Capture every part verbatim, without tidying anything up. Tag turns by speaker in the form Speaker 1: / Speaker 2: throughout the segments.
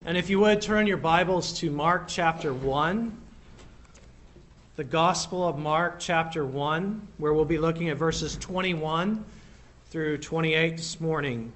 Speaker 1: And if you would, turn your Bibles to Mark chapter one, the Gospel of Mark chapter one, where we'll be looking at verses twenty-one through twenty-eight this morning.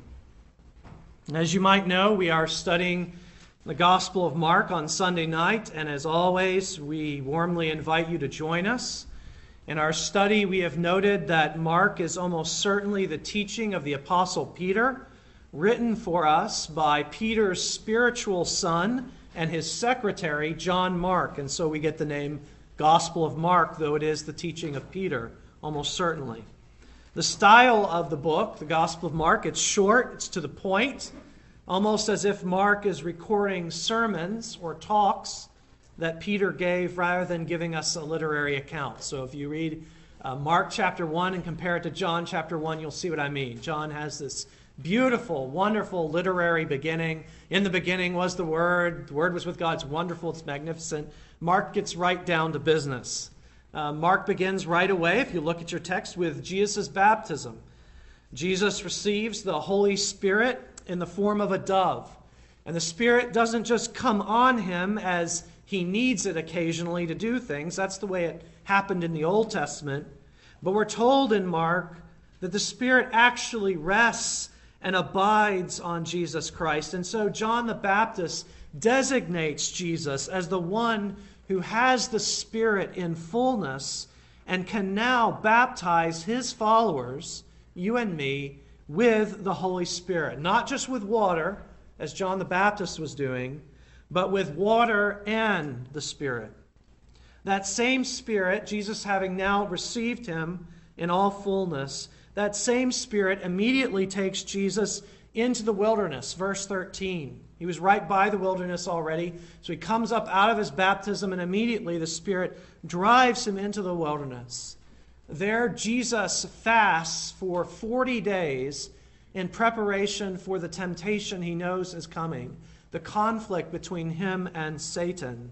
Speaker 1: And as you might know, we are studying the Gospel of Mark on Sunday night, and as always, we warmly invite you to join us. In our study, we have noted that Mark is almost certainly the teaching of the Apostle Peter, written for us by Peter's spiritual son and his secretary, John Mark. And so we get the name Gospel of Mark, though it is the teaching of Peter, almost certainly. The style of the book, the Gospel of Mark, it's short, it's to the point, almost as if Mark is recording sermons or talks that Peter gave rather than giving us a literary account. So if you read uh, Mark chapter one and compare it to John chapter one, you'll see what I mean. John has this beautiful, wonderful literary beginning. In the beginning was the Word. The Word was with God. It's wonderful. It's magnificent. Mark gets right down to business. Uh, Mark begins right away, if you look at your text, with Jesus' baptism. Jesus receives the Holy Spirit in the form of a dove. And the Spirit doesn't just come on him as he needs it occasionally to do things. That's the way it happened in the Old Testament. But we're told in Mark that the Spirit actually rests and abides on Jesus Christ. And so John the Baptist designates Jesus as the one who has the Spirit in fullness and can now baptize his followers, you and me, with the Holy Spirit. Not just with water, as John the Baptist was doing, but with water and the Spirit. That same Spirit, Jesus having now received him in all fullness, that same Spirit immediately takes Jesus into the wilderness. Verse thirteen. He was right by the wilderness already, so he comes up out of his baptism, and immediately the Spirit drives him into the wilderness. There, Jesus fasts for forty days in preparation for the temptation he knows is coming, the conflict between him and Satan.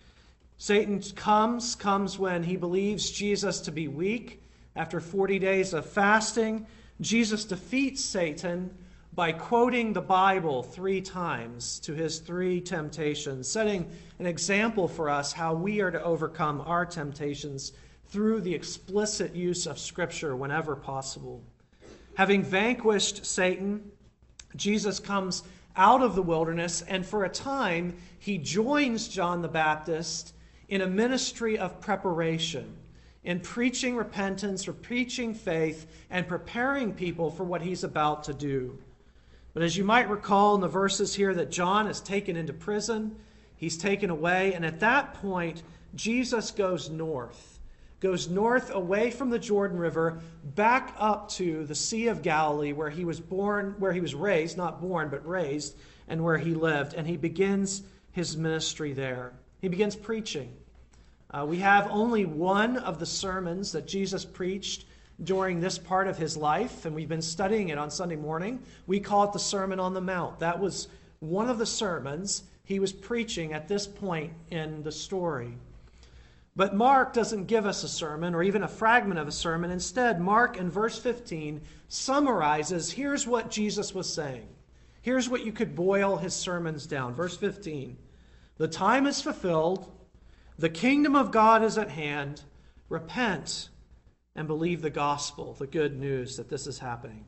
Speaker 1: Satan comes, comes when he believes Jesus to be weak. After forty days of fasting, Jesus defeats Satan by quoting the Bible three times to his three temptations, setting an example for us how we are to overcome our temptations through the explicit use of Scripture whenever possible. Having vanquished Satan, Jesus comes out of the wilderness, and for a time he joins John the Baptist in a ministry of preparation, in preaching repentance or preaching faith and preparing people for what he's about to do. But as you might recall in the verses here, that John is taken into prison, he's taken away, and at that point, Jesus goes north, goes north away from the Jordan River, back up to the Sea of Galilee, where he was born, where he was raised, not born, but raised, and where he lived, and he begins his ministry there. He begins preaching. Uh, we have only one of the sermons that Jesus preached during this part of his life, and we've been studying it on Sunday morning. We call it the Sermon on the Mount. That was one of the sermons he was preaching at this point in the story. But Mark doesn't give us a sermon or even a fragment of a sermon. Instead, Mark in verse fifteen summarizes, here's what Jesus was saying. Here's what you could boil his sermons down. Verse fifteen, the time is fulfilled, the kingdom of God is at hand, repent and believe the gospel, the good news that this is happening.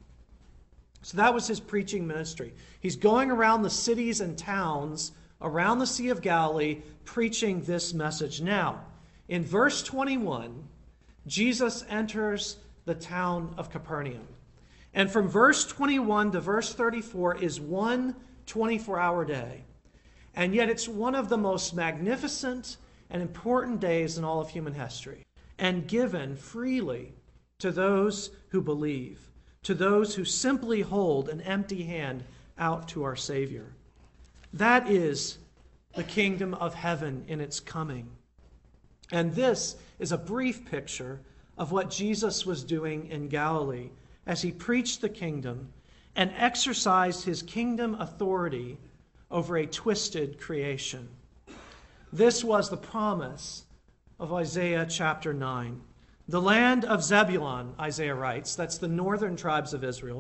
Speaker 1: So that was his preaching ministry. He's going around the cities and towns around the Sea of Galilee preaching this message. Now, in verse twenty-one, Jesus enters the town of Capernaum. And from verse twenty-one to verse thirty-four is one twenty-four hour day. And yet it's one of the most magnificent and important days in all of human history, and given freely to those who believe, to those who simply hold an empty hand out to our Savior. That is the kingdom of heaven in its coming. And this is a brief picture of what Jesus was doing in Galilee as he preached the kingdom and exercised his kingdom authority over a twisted creation. This was the promise of Isaiah chapter nine. The land of Zebulun, Isaiah writes, that's the northern tribes of Israel,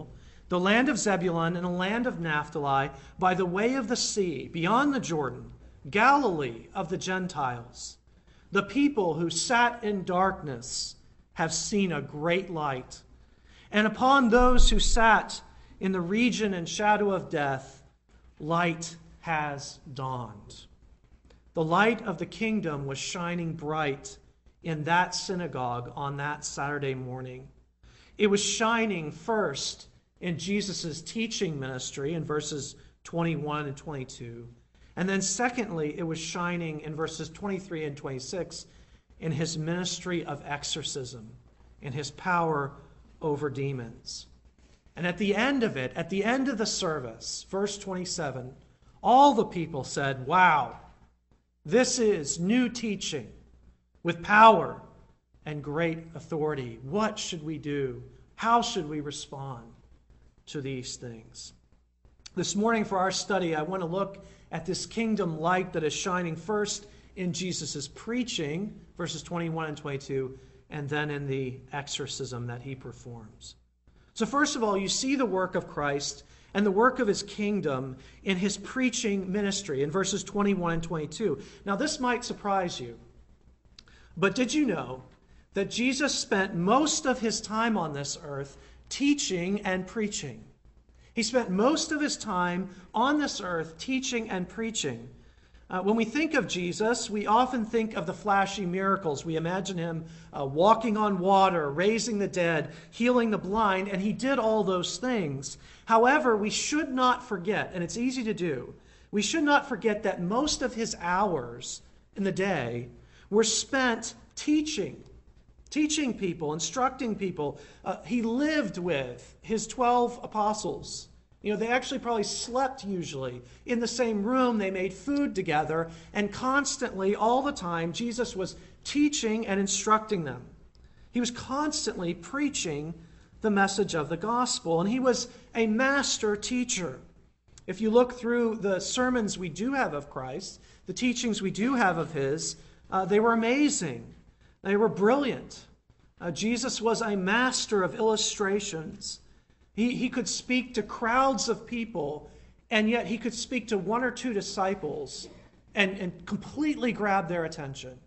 Speaker 1: the land of Zebulun and the land of Naphtali, by the way of the sea, beyond the Jordan, Galilee of the Gentiles. The people who sat in darkness have seen a great light. And upon those who sat in the region and shadow of death, light has dawned." The light of the kingdom was shining bright in that synagogue on that Saturday morning. It was shining first in Jesus' teaching ministry in verses twenty-one and twenty-two. And then secondly, it was shining in verses twenty-three and twenty-six in his ministry of exorcism, in his power over demons. And at the end of it, at the end of the service, verse twenty-seven, all the people said, "Wow, this is new teaching with power and great authority. What should we do? How should we respond to these things?" This morning for our study, I want to look at this kingdom light that is shining first in Jesus' preaching, verses twenty-one and twenty-two, and then in the exorcism that he performs. So first of all, you see the work of Christ and the work of his kingdom in his preaching ministry in verses twenty-one and twenty-two. Now this might surprise you, but did you know that Jesus spent most of his time on this earth teaching and preaching? He spent most of his time on this earth teaching and preaching. Uh, when we think of Jesus, we often think of the flashy miracles. We imagine him uh, walking on water, raising the dead, healing the blind, and he did all those things. However, we should not forget, and it's easy to do, we should not forget that most of his hours in the day were spent teaching, teaching people, instructing people. Uh, he lived with his twelve apostles. You know, they actually probably slept usually in the same room. They made food together, and constantly, all the time, Jesus was teaching and instructing them. He was constantly preaching the message of the gospel, and he was a master teacher. If you look through the sermons we do have of Christ, the teachings we do have of his, uh, they were amazing. They were brilliant. Uh, Jesus was a master of illustrations. He, he could speak to crowds of people, and yet he could speak to one or two disciples and, and completely grab their attention.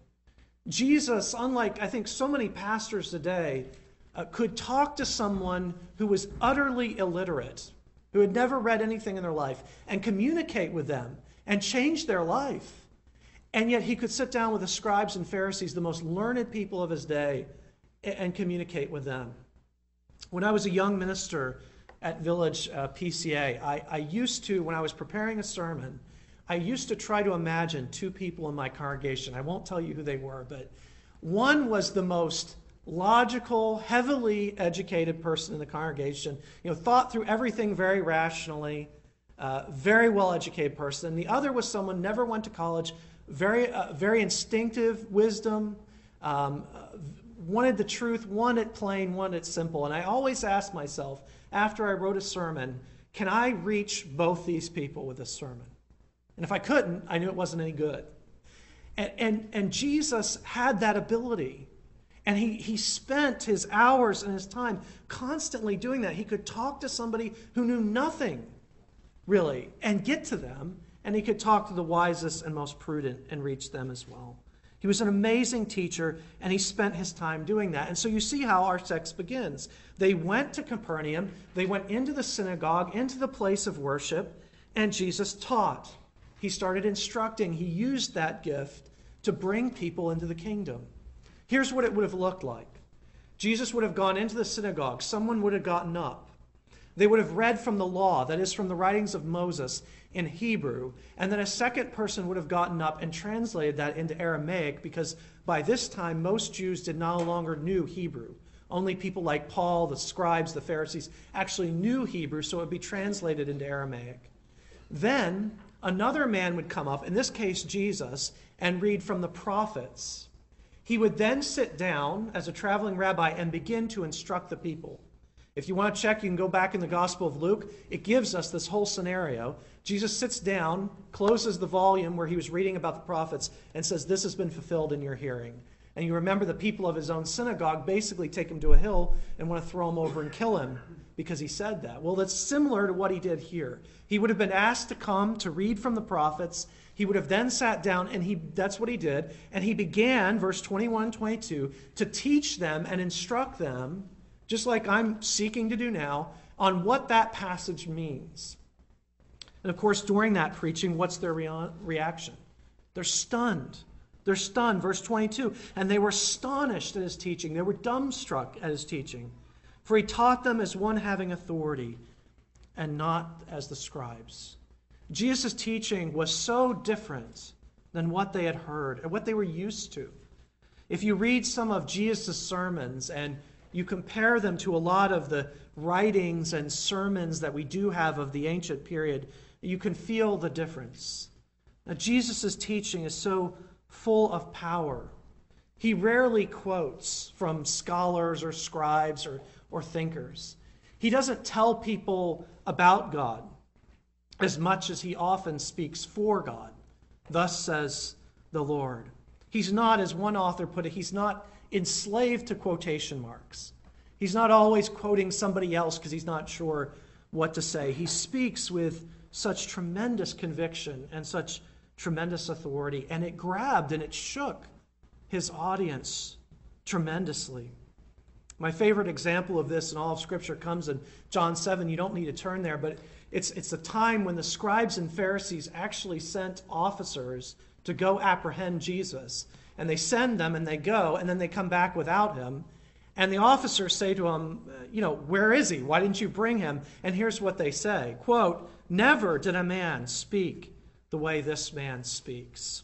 Speaker 1: Jesus, unlike I think so many pastors today, uh, could talk to someone who was utterly illiterate, who had never read anything in their life, and communicate with them and change their life. And yet he could sit down with the scribes and Pharisees, the most learned people of his day, and communicate with them. When I was a young minister at Village uh, P C A, I, I used to, when I was preparing a sermon, I used to try to imagine two people in my congregation. I won't tell you who they were, but one was the most logical, heavily educated person in the congregation, you know, thought through everything very rationally, uh, very well-educated person. The other was someone never went to college, very, uh, very instinctive wisdom, um, uh, wanted the truth, wanted it plain, wanted it simple. And I always asked myself, after I wrote a sermon, can I reach both these people with this sermon? And if I couldn't, I knew it wasn't any good. And, and, and Jesus had that ability. And he, he spent his hours and his time constantly doing that. He could talk to somebody who knew nothing, really, and get to them. And he could talk to the wisest and most prudent and reach them as well. He was an amazing teacher, and he spent his time doing that. And so you see how our text begins. They went to Capernaum. They went into the synagogue, into the place of worship, and Jesus taught. He started instructing. He used that gift to bring people into the kingdom. Here's what it would have looked like. Jesus would have gone into the synagogue. Someone would have gotten up. They would have read from the law, that is, from the writings of Moses in Hebrew, and then a second person would have gotten up and translated that into Aramaic, because by this time most Jews did no longer knew Hebrew. Only people like Paul, the scribes, the Pharisees, actually knew Hebrew, so it would be translated into Aramaic. Then another man would come up, in this case Jesus, and read from the prophets. He would then sit down as a traveling rabbi and begin to instruct the people. If you want to check, you can go back in the Gospel of Luke. It gives us this whole scenario. Jesus sits down, closes the volume where he was reading about the prophets, and says, "This has been fulfilled in your hearing." And you remember the people of his own synagogue basically take him to a hill and want to throw him over and kill him because he said that. Well, that's similar to what he did here. He would have been asked to come to read from the prophets. He would have then sat down, and he that's what he did. And he began, verse twenty-one, twenty-two, to teach them and instruct them, just like I'm seeking to do now, on what that passage means. And of course, during that preaching, what's their rea- reaction? They're stunned. They're stunned. Verse twenty-two, and they were astonished at his teaching. They were dumbstruck at his teaching. For he taught them as one having authority and not as the scribes. Jesus' teaching was so different than what they had heard and what they were used to. If you read some of Jesus' sermons and you compare them to a lot of the writings and sermons that we do have of the ancient period, you can feel the difference. Now, Jesus' teaching is so full of power. He rarely quotes from scholars or scribes or, or thinkers. He doesn't tell people about God as much as he often speaks for God. Thus says the Lord. He's not, as one author put it, he's not enslaved to quotation marks. He's not always quoting somebody else because he's not sure what to say. He speaks with such tremendous conviction and such tremendous authority, and it grabbed and it shook his audience tremendously. My favorite example of this in all of Scripture comes in John seven. You don't need to turn there, but it's, it's a time when the scribes and Pharisees actually sent officers to go apprehend Jesus. And they send them and they go, and then they come back without him. And the officers say to him, you know, where is he? Why didn't you bring him? And here's what they say, quote, never did a man speak the way this man speaks.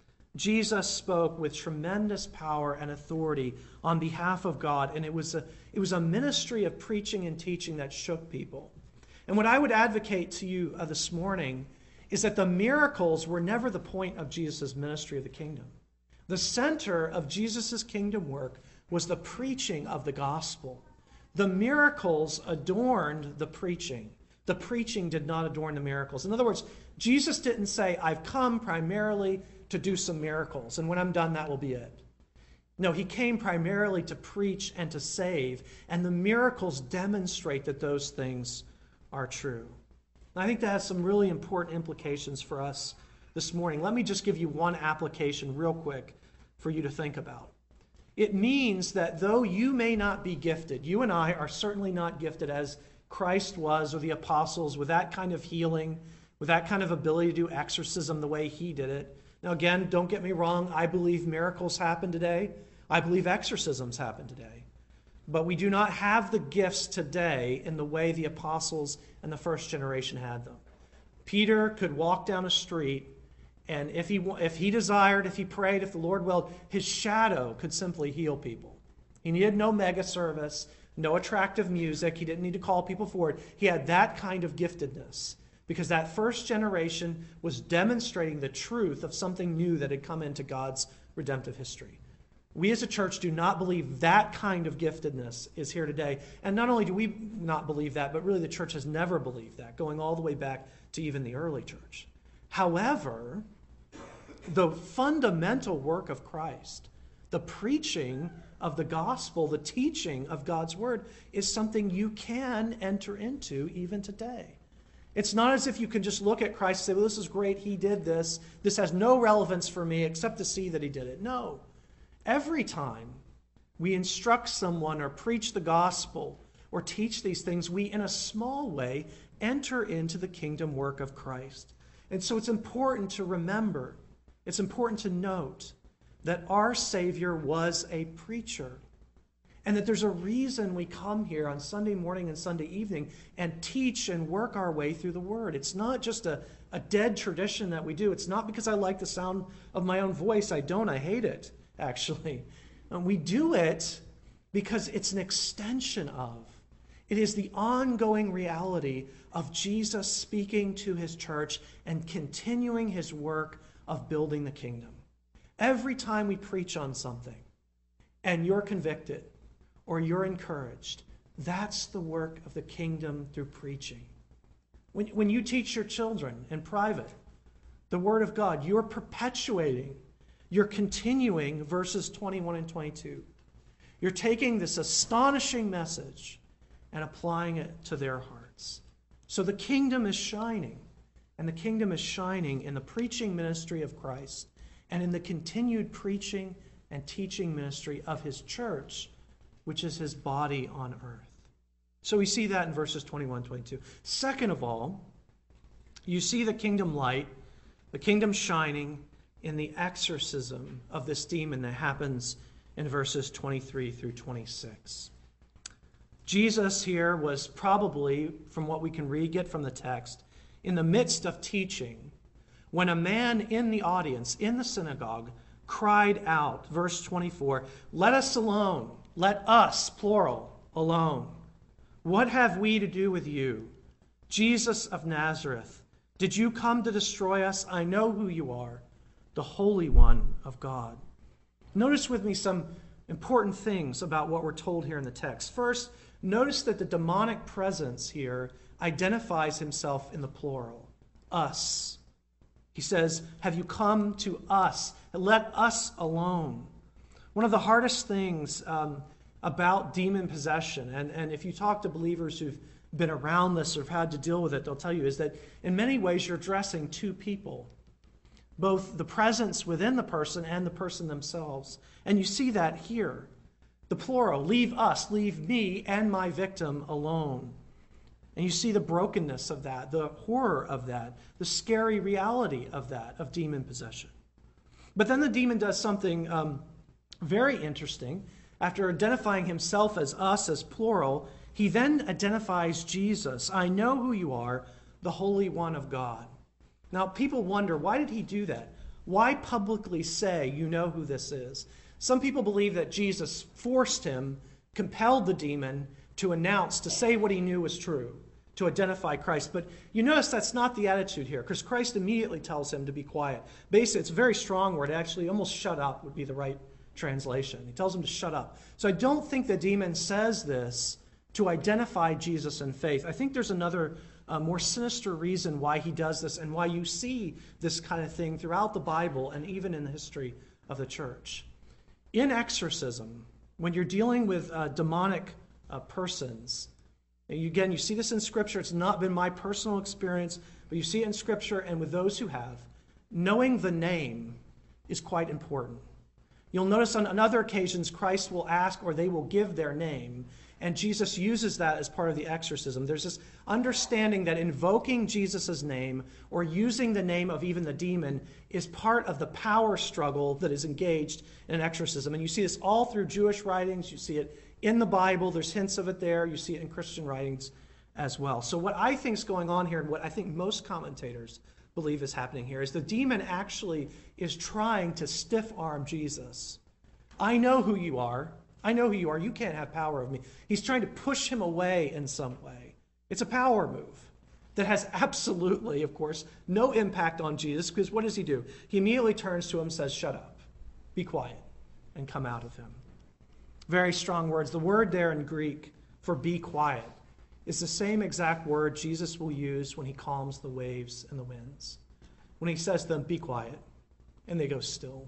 Speaker 1: Jesus spoke with tremendous power and authority on behalf of God, and it was a, it was a ministry of preaching and teaching that shook people. And what I would advocate to you uh, this morning is that the miracles were never the point of Jesus' ministry of the kingdom. The center of Jesus' kingdom work was the preaching of the gospel. The miracles adorned the preaching. The preaching did not adorn the miracles. In other words, Jesus didn't say, I've come primarily to do some miracles, and when I'm done, that will be it. No, he came primarily to preach and to save, and the miracles demonstrate that those things are true. And I think that has some really important implications for us this morning. Let me just give you one application real quick for you to think about. It means that though you may not be gifted, you and I are certainly not gifted as Christ was or the apostles with that kind of healing, with that kind of ability to do exorcism the way he did it. Now again, don't get me wrong, I believe miracles happen today. I believe exorcisms happen today. But we do not have the gifts today in the way the apostles and the first generation had them. Peter could walk down a street, and if he, if he desired, if he prayed, if the Lord willed, his shadow could simply heal people. He needed no mega service, no attractive music. He didn't need to call people forward. He had that kind of giftedness because that first generation was demonstrating the truth of something new that had come into God's redemptive history. We as a church do not believe that kind of giftedness is here today. And not only do we not believe that, but really the church has never believed that, going all the way back to even the early church. However, the fundamental work of Christ, the preaching of the gospel, the teaching of God's word, is something you can enter into even today. It's not as if you can just look at Christ and say, well, this is great, he did this. This has no relevance for me except to see that he did it. No. Every time we instruct someone or preach the gospel or teach these things, we, in a small way, enter into the kingdom work of Christ. And so it's important to remember, it's important to note that our Savior was a preacher, and that there's a reason we come here on Sunday morning and Sunday evening and teach and work our way through the Word. It's not just a, a dead tradition that we do. It's not because I like the sound of my own voice. I don't. I hate it, actually. And we do it because it's an extension of, it is the ongoing reality of Jesus speaking to his church and continuing his work of building the kingdom. Every time we preach on something and you're convicted or you're encouraged, that's the work of the kingdom through preaching. When, when you teach your children in private the Word of God, you're perpetuating, you're continuing verses twenty-one and twenty-two. You're taking this astonishing message and applying it to their hearts. So the kingdom is shining, and the kingdom is shining in the preaching ministry of Christ and in the continued preaching and teaching ministry of his church, which is his body on earth. So we see that in verses twenty-one and twenty-two. Second of all, you see the kingdom light, the kingdom shining in the exorcism of this demon that happens in verses twenty-three through twenty-six. Jesus here was probably, from what we can read, get from the text, in the midst of teaching, when a man in the audience, in the synagogue, cried out, verse twenty-four, "Let us alone, let us," plural, alone. "What have we to do with you, Jesus of Nazareth? Did you come to destroy us? I know who you are, the Holy One of God." Notice with me some important things about what we're told here in the text. First, notice that the demonic presence here identifies himself in the plural, us. He says, "Have you come to us? Let us alone." One of the hardest things um, about demon possession, and, and if you talk to believers who've been around this or have had to deal with it, they'll tell you, is that in many ways you're addressing two people, both the presence within the person and the person themselves. And you see that here. The plural, leave us, leave me and my victim alone. And you see the brokenness of that, the horror of that, the scary reality of that, of demon possession. But then the demon does something um, very interesting. After identifying himself as us, as plural, he then identifies Jesus. "I know who you are, the Holy One of God." Now, people wonder, why did he do that? Why publicly say, "You know who this is"? Some people believe that Jesus forced him, compelled the demon to announce, to say what he knew was true, to identify Christ. But you notice that's not the attitude here, because Christ immediately tells him to be quiet. Basically, it's a very strong word. Actually, almost "shut up" would be the right translation. He tells him to shut up. So I don't think the demon says this to identify Jesus in faith. I think there's another uh, more sinister reason why he does this and why you see this kind of thing throughout the Bible and even in the history of the church. In exorcism, when you're dealing with uh, demonic uh, persons, and you, again, you see this in Scripture. It's not been my personal experience, but you see it in Scripture and with those who have. Knowing the name is quite important. You'll notice on, on other occasions, Christ will ask or they will give their name, and Jesus uses that as part of the exorcism. There's this understanding that invoking Jesus' name or using the name of even the demon is part of the power struggle that is engaged in an exorcism. And you see this all through Jewish writings. You see it in the Bible. There's hints of it there. You see it in Christian writings as well. So what I think is going on here, and what I think most commentators believe is happening here, is the demon actually is trying to stiff-arm Jesus. "I know who you are. I know who you are. You can't have power over me." He's trying to push him away in some way. It's a power move that has absolutely, of course, no impact on Jesus, because what does he do? He immediately turns to him and says, "Shut up, be quiet," and come out of him. Very strong words. The word there in Greek for "be quiet" is the same exact word Jesus will use when he calms the waves and the winds. When he says to them, "Be quiet," and they go still.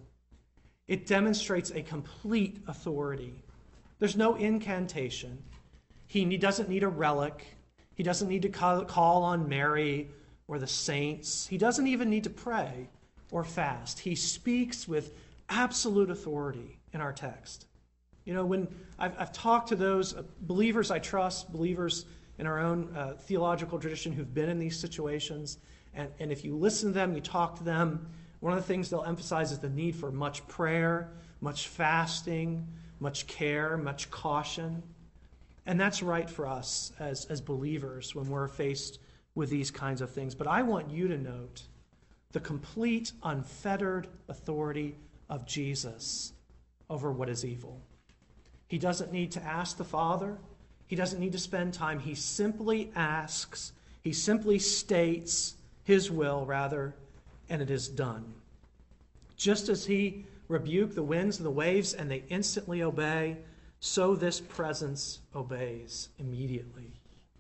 Speaker 1: It demonstrates a complete authority. There's no incantation. He doesn't need a relic. He doesn't need to call on Mary or the saints. He doesn't even need to pray or fast. He speaks with absolute authority in our text. You know, when I've, I've talked to those believers I trust, believers in our own uh, theological tradition who've been in these situations, and, and if you listen to them, you talk to them, one of the things they'll emphasize is the need for much prayer, much fasting, much care, much caution. And that's right for us as, as believers when we're faced with these kinds of things. But I want you to note the complete, unfettered authority of Jesus over what is evil. He doesn't need to ask the Father. He doesn't need to spend time. He simply asks. He simply states his will, rather, and it is done. Just as he rebuked the winds and the waves and they instantly obey, so this presence obeys immediately.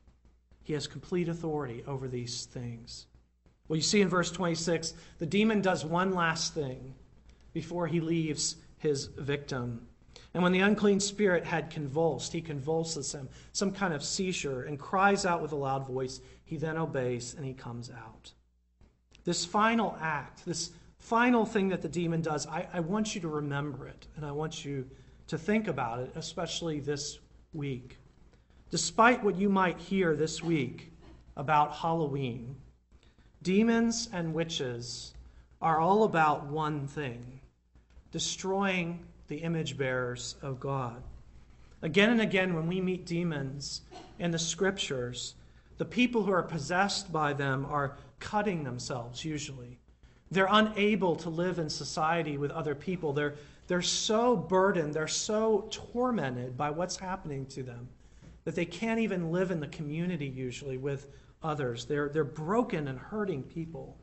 Speaker 1: He has complete authority over these things. Well, you see in verse twenty-six, the demon does one last thing. before he leaves his victim. And when the unclean spirit had convulsed, he convulses him, some kind of seizure, and cries out with a loud voice. He then obeys and he comes out. This final act, this final thing that the demon does, I, I want you to remember it, and I want you to think about it, especially this week. Despite what you might hear this week about Halloween, demons and witches are all about one thing: destroying the image bearers of God. Again and again, when we meet demons in the scriptures, the people who are possessed by them are cutting themselves, usually. They're unable to live in society with other people. They're, they're so burdened, they're so tormented by what's happening to them that they can't even live in the community, usually, with others. They're, they're broken and hurting people.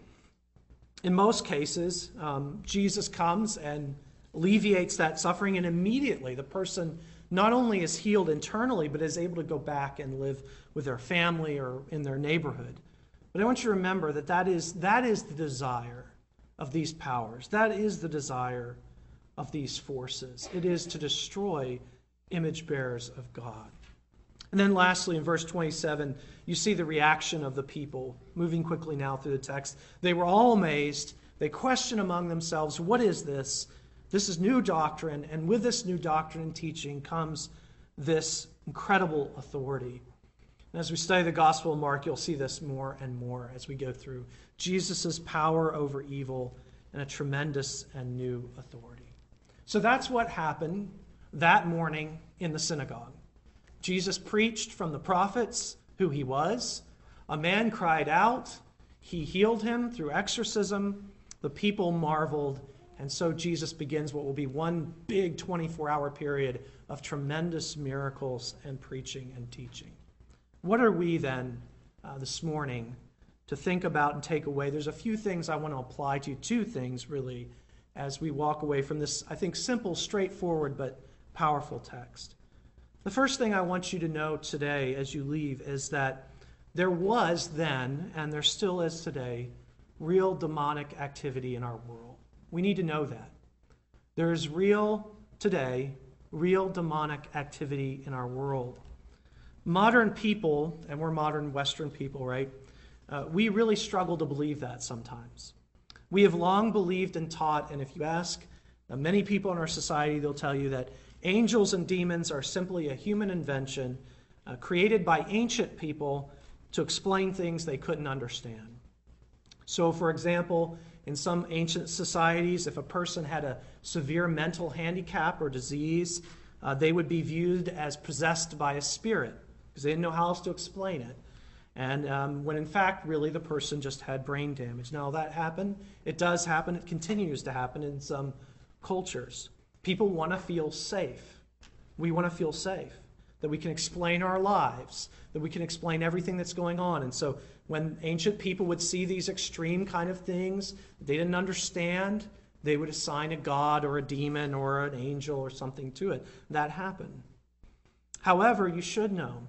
Speaker 1: In most cases, um, Jesus comes and alleviates that suffering, and immediately the person not only is healed internally, but is able to go back and live with their family or in their neighborhood. But I want you to remember that that is, that is the desire of these powers. That is the desire of these forces. It is to destroy image bearers of God. And then lastly, in verse twenty-seven, you see the reaction of the people. Moving quickly now through the text. They were all amazed. They question among themselves, what is this? This is new doctrine, and with this new doctrine and teaching comes this incredible authority. And as we study the Gospel of Mark, you'll see this more and more as we go through Jesus' power over evil and a tremendous and new authority. So that's what happened that morning in the synagogue. Jesus preached from the prophets who he was. A man cried out. He healed him through exorcism. The people marveled. And so Jesus begins what will be one big twenty-four hour period of tremendous miracles and preaching and teaching. What are we then uh, this morning to think about and take away? There's a few things I want to apply to you, two things really, as we walk away from this, I think, simple, straightforward, but powerful text. The first thing I want you to know today as you leave is that there was then, and there still is today, real demonic activity in our world. We need to know that. There is real, today, real demonic activity in our world. Modern people, and we're modern Western people, right? Uh, we really struggle to believe that sometimes. We have long believed and taught, and if you ask uh, many people in our society, they'll tell you that angels and demons are simply a human invention uh, created by ancient people to explain things they couldn't understand. So, for example, in some ancient societies, if a person had a severe mental handicap or disease, uh, they would be viewed as possessed by a spirit because they didn't know how else to explain it. And um, when in fact, really, the person just had brain damage. Now, that happened. It does happen. It continues to happen in some cultures. People want to feel safe. We want to feel safe, that we can explain our lives, that we can explain everything that's going on. And so when ancient people would see these extreme kind of things they didn't understand, they would assign a god or a demon or an angel or something to it. That happened. However, you should know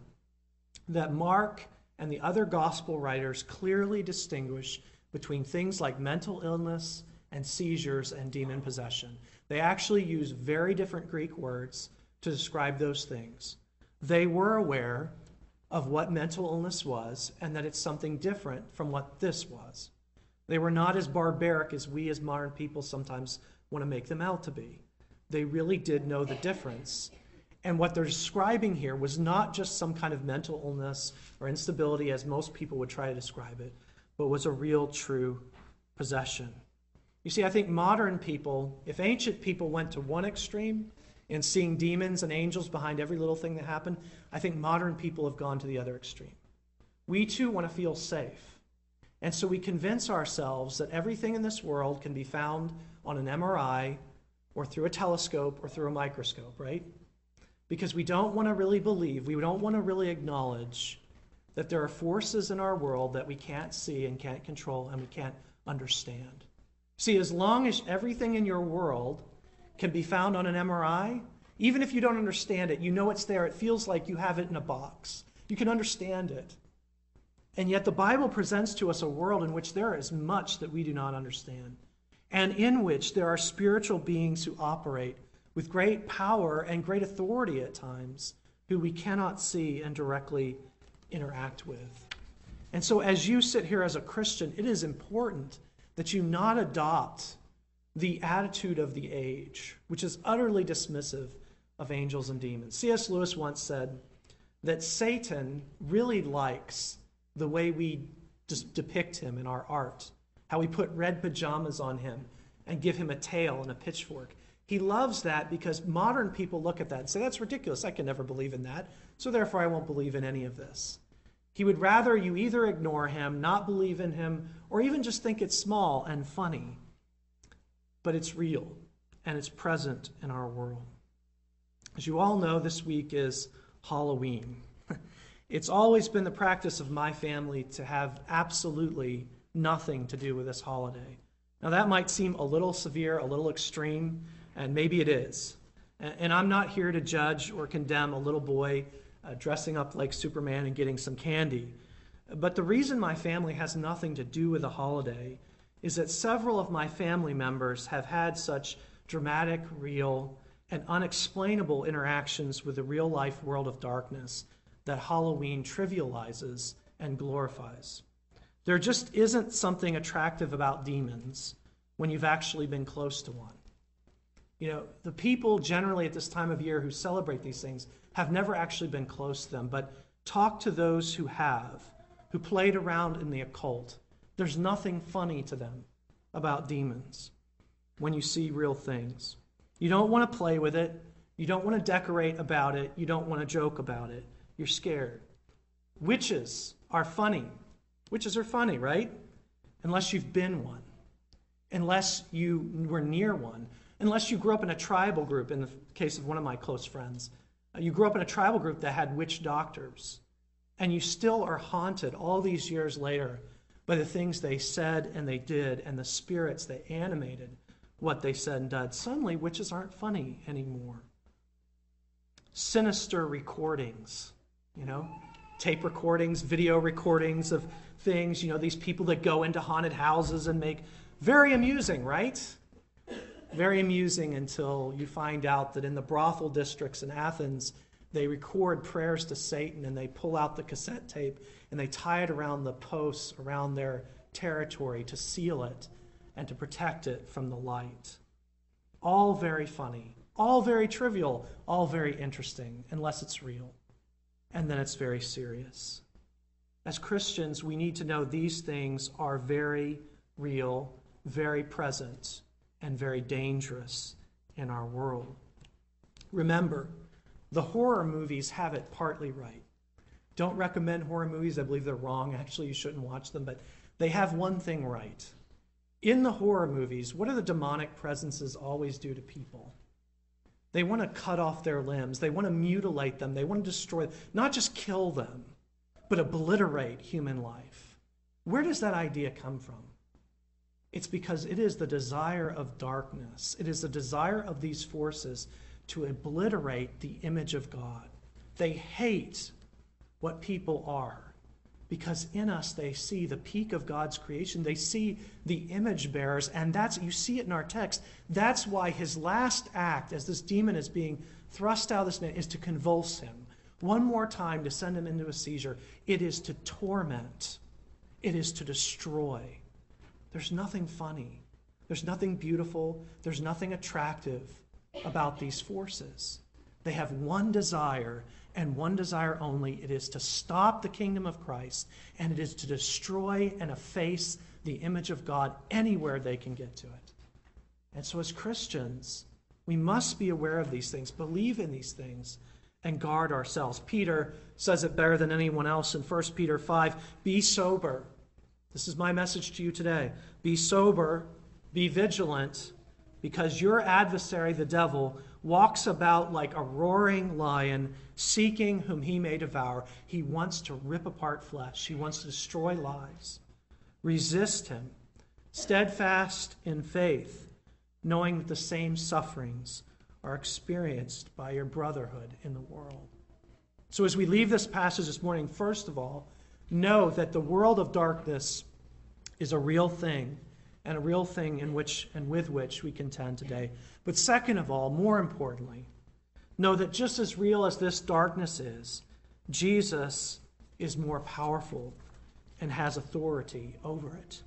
Speaker 1: that Mark and the other gospel writers clearly distinguish between things like mental illness and seizures and demon possession. They actually use very different Greek words to describe those things. They were aware of what mental illness was and that it's something different from what this was. They were not as barbaric as we as modern people sometimes want to make them out to be. They really did know the difference. And what they're describing here was not just some kind of mental illness or instability as most people would try to describe it, but was a real, true possession. You see, I think modern people, if ancient people went to one extreme in seeing demons and angels behind every little thing that happened, I think modern people have gone to the other extreme. We too want to feel safe. And so we convince ourselves that everything in this world can be found on an M R I or through a telescope or through a microscope, right? Because we don't want to really believe, we don't want to really acknowledge that there are forces in our world that we can't see and can't control and we can't understand. See, as long as everything in your world can be found on an M R I, even if you don't understand it, you know it's there. It feels like you have it in a box. You can understand it. And yet the Bible presents to us a world in which there is much that we do not understand. and in which there are spiritual beings who operate with great power and great authority at times, who we cannot see and directly interact with. And so as you sit here as a Christian, it is important that you not adopt the attitude of the age, which is utterly dismissive of angels and demons. C S Lewis once said that Satan really likes the way we just depict him in our art, how we put red pajamas on him and give him a tail and a pitchfork. He loves that because modern people look at that and say, that's ridiculous, I can never believe in that, so therefore I won't believe in any of this. He would rather you either ignore him, not believe in him, or even just think it's small and funny. But it's real, and it's present in our world. As you all know, this week is Halloween. It's always been the practice of my family to have absolutely nothing to do with this holiday. Now that might seem a little severe, a little extreme, and maybe it is. And I'm not here to judge or condemn a little boy uh, dressing up like Superman and getting some candy. But the reason my family has nothing to do with the holiday is that several of my family members have had such dramatic, real, and unexplainable interactions with the real-life world of darkness that Halloween trivializes and glorifies. There just isn't something attractive about demons when you've actually been close to one. You know, the people generally at this time of year who celebrate these things have never actually been close to them, but talk to those who have, who played around in the occult. There's nothing funny to them about demons when you see real things. You don't want to play with it. You don't want to decorate about it. You don't want to joke about it. You're scared. Witches are funny. Witches are funny, right? Unless you've been one. Unless you were near one. Unless you grew up in a tribal group, in the case of one of my close friends. You grew up in a tribal group that had witch doctors. And you still are haunted all these years later by the things they said and they did and the spirits that animated what they said and did. Suddenly, witches aren't funny anymore. Sinister recordings, you know, tape recordings, video recordings of things, you know, these people that go into haunted houses and make very amusing, right? Very amusing until you find out that in the brothel districts in Athens, they record prayers to Satan and they pull out the cassette tape and they tie it around the posts around their territory to seal it and to protect it from the light. All very funny, all very trivial, all very interesting, unless it's real. And then it's very serious. As Christians, we need to know these things are very real, very present, and very dangerous in our world. Remember, the horror movies have it partly right. Don't recommend horror movies. I believe they're wrong. Actually, you shouldn't watch them, but they have one thing right. In the horror movies, what do the demonic presences always do to people? They want to cut off their limbs. They want to mutilate them. They want to destroy them. Not just kill them, but obliterate human life. Where does that idea come from? It's because it is the desire of darkness. It is the desire of these forces to obliterate the image of God. They hate what people are because in us they see the peak of God's creation. They see the image bearers, and that's, you see it in our text. That's why his last act as this demon is being thrust out of this man is to convulse him. One more time to send him into a seizure. It is to torment. It is to destroy. There's nothing funny. There's nothing beautiful. There's nothing attractive about these forces. They have one desire, and one desire only. It is to stop the kingdom of Christ, and it is to destroy and efface the image of God anywhere they can get to it. And so as Christians, we must be aware of these things, believe in these things, and guard ourselves. Peter says it better than anyone else in First Peter five, be sober. This is my message to you today. Be sober, be vigilant, because your adversary, the devil, walks about like a roaring lion, seeking whom he may devour. He wants to rip apart flesh. He wants to destroy lives. Resist him, steadfast in faith, knowing that the same sufferings are experienced by your brotherhood in the world. So as we leave this passage this morning, first of all, know that the world of darkness is a real thing, and a real thing in which and with which we contend today. But second of all, more importantly, know that just as real as this darkness is, Jesus is more powerful and has authority over it.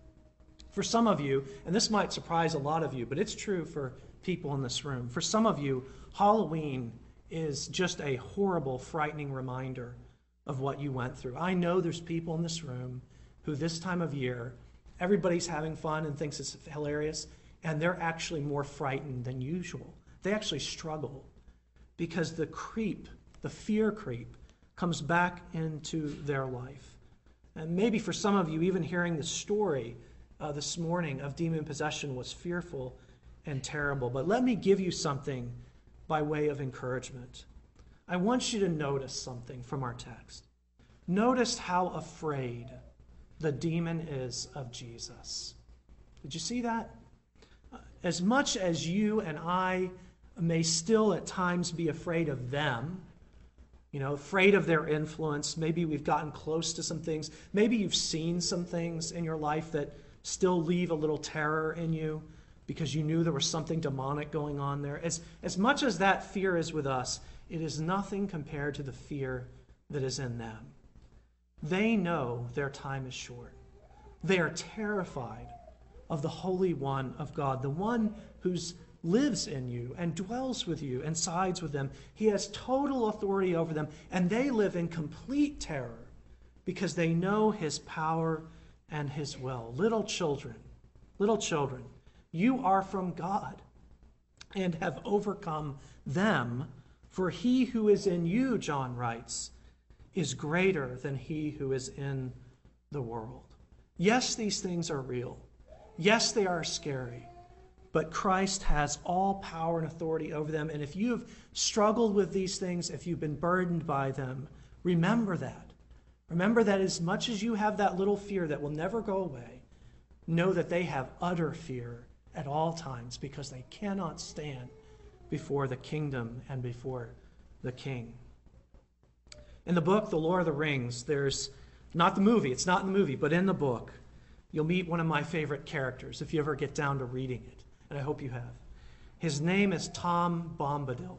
Speaker 1: For some of you, and this might surprise a lot of you, but it's true for people in this room. For some of you, Halloween is just a horrible, frightening reminder of what you went through. I know there's people in this room who this time of year, everybody's having fun and thinks it's hilarious, and they're actually more frightened than usual. They actually struggle because the creep, the fear creep, comes back into their life. And maybe for some of you, even hearing the story uh, this morning of demon possession was fearful and terrible. But let me give you something by way of encouragement. I want you to notice something from our text. Notice how afraid the demon is of Jesus. Did you see that? As much as you and I may still at times be afraid of them, you know, afraid of their influence, maybe we've gotten close to some things, maybe you've seen some things in your life that still leave a little terror in you because you knew there was something demonic going on there. As, as much as that fear is with us, it is nothing compared to the fear that is in them. They know their time is short. They are terrified of the Holy One of God, the one who lives in you and dwells with you and sides with them. He has total authority over them, and they live in complete terror because they know his power and his will. Little children, little children, you are from God and have overcome them, for he who is in you, John writes, is greater than he who is in the world. Yes, these things are real. Yes, they are scary. But Christ has all power and authority over them. And if you've struggled with these things, if you've been burdened by them, remember that. Remember that as much as you have that little fear that will never go away, know that they have utter fear at all times because they cannot stand before the kingdom and before the king. In the book, The Lord of the Rings, there's not the movie, it's not in the movie, but in the book, you'll meet one of my favorite characters if you ever get down to reading it. And I hope you have. His name is Tom Bombadil.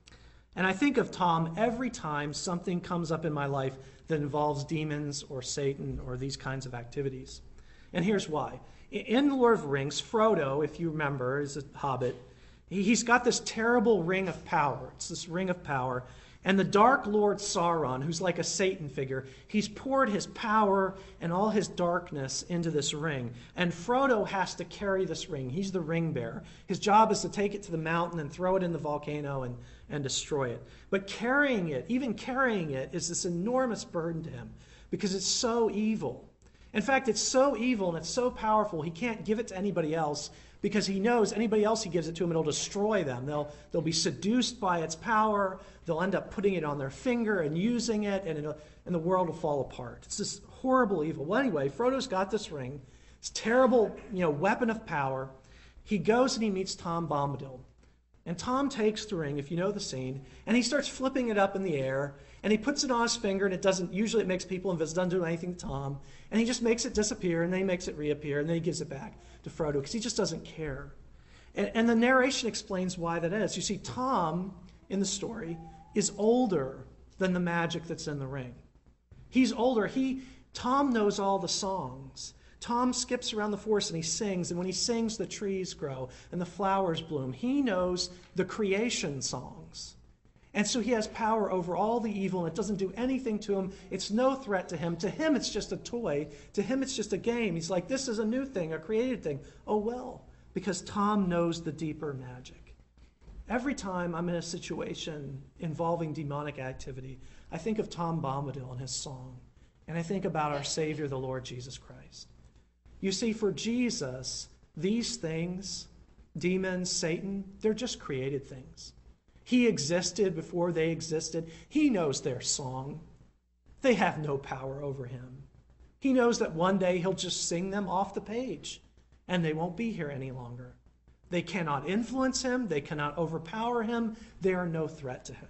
Speaker 1: And I think of Tom every time something comes up in my life that involves demons or Satan or these kinds of activities. And here's why. In The Lord of the Rings, Frodo, if you remember, is a hobbit. He's got this terrible ring of power. It's this ring of power. And the Dark Lord Sauron, who's like a Satan figure, he's poured his power and all his darkness into this ring. And Frodo has to carry this ring. He's the ring bearer. His job is to take it to the mountain and throw it in the volcano and, and destroy it. But carrying it, even carrying it, is this enormous burden to him because it's so evil. In fact, it's so evil and it's so powerful, he can't give it to anybody else because he knows anybody else he gives it to him, it'll destroy them. They'll, they'll be seduced by its power. They'll end up putting it on their finger and using it, and, it'll, and the world will fall apart. It's this horrible evil. Well, anyway, Frodo's got this ring, this terrible, you know, weapon of power. He goes and he meets Tom Bombadil. And Tom takes the ring, if you know the scene, and he starts flipping it up in the air, and he puts it on his finger, and it doesn't, usually it makes people invisible, doesn't do anything to Tom, and he just makes it disappear, and then he makes it reappear, and then he gives it back to Frodo, because he just doesn't care. And, and the narration explains why that is. You see, Tom, in the story, is older than the magic that's in the ring. He's older. He, Tom knows all the songs. Tom skips around the forest and he sings, and when he sings, the trees grow and the flowers bloom. He knows the creation songs. And so he has power over all the evil, and it doesn't do anything to him. It's no threat to him. To him, it's just a toy. To him, it's just a game. He's like, this is a new thing, a created thing. Oh, well, because Tom knows the deeper magic. Every time I'm in a situation involving demonic activity, I think of Tom Bombadil and his song, and I think about our Savior, the Lord Jesus Christ. You see, for Jesus, these things, demons, Satan, they're just created things. He existed before they existed. He knows their song. They have no power over him. He knows that one day he'll just sing them off the page, and they won't be here any longer. They cannot influence him. They cannot overpower him. They are no threat to him.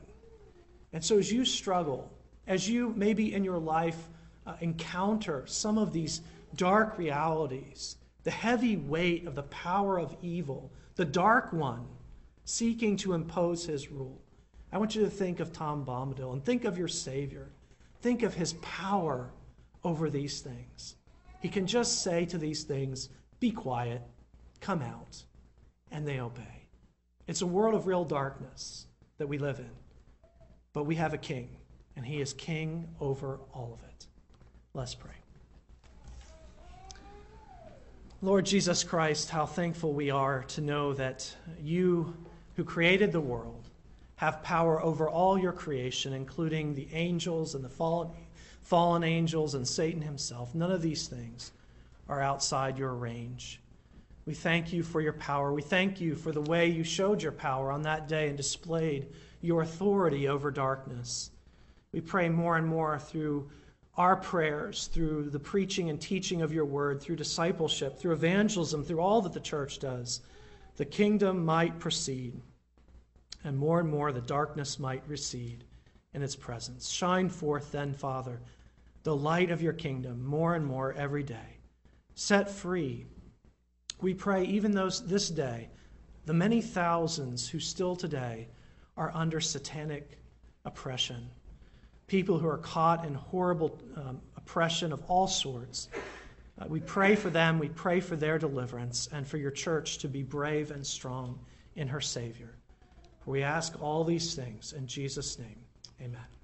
Speaker 1: And so as you struggle, as you maybe in your life uh, encounter some of these dark realities the heavy weight of the power of evil, the dark one, seeking to impose his rule. I want you to think of Tom Bombadil and think of your Savior. Think of his power over these things. He can just say to these things, be quiet, come out, and they obey. It's a world of real darkness that we live in, but we have a king, and he is king over all of it. Let's pray. Lord Jesus Christ, how thankful we are to know that you, who created the world, have power over all your creation, including the angels and the fallen, fallen angels and Satan himself. None of these things are outside your range. We thank you for your power. We thank you for the way you showed your power on that day and displayed your authority over darkness. We pray more and more through our prayers, through the preaching and teaching of your word, through discipleship, through evangelism, through all that the church does, the kingdom might proceed, and more and more the darkness might recede in its presence. Shine forth then, Father, the light of your kingdom more and more every day. Set free, we pray, even those this day, the many thousands who still today are under satanic oppression, people who are caught in horrible um, oppression of all sorts. Uh, we pray for them, we pray for their deliverance, and for your church to be brave and strong in her Savior. For we ask all these things in Jesus' name. Amen.